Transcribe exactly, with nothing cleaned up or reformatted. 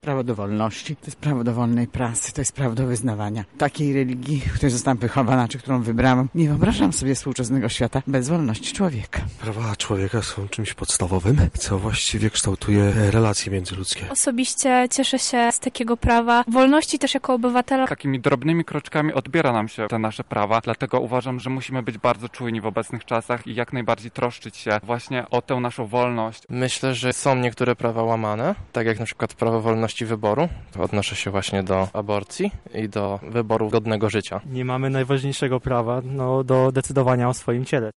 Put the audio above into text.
Prawo do wolności, to jest prawo do wolnej prasy, to jest prawo do wyznawania takiej religii, w której zostałam wychowana, czy którą wybrałam. Nie wyobrażam sobie współczesnego świata bez wolności człowieka. Prawa człowieka są czymś podstawowym, co właściwie kształtuje relacje międzyludzkie. Osobiście cieszę się z takiego prawa wolności też jako obywatela. Takimi drobnymi kroczkami odbiera nam się te nasze prawa, dlatego uważam, że musimy być bardzo czujni w obecnych czasach i jak najbardziej troszczyć się właśnie o tę naszą wolność. Myślę, że są niektóre prawa łamane, tak jak na przykład prawo wolności wyboru. To odnoszę się właśnie do aborcji i do wyboru godnego życia. Nie mamy najważniejszego prawa no, do decydowania o swoim ciele.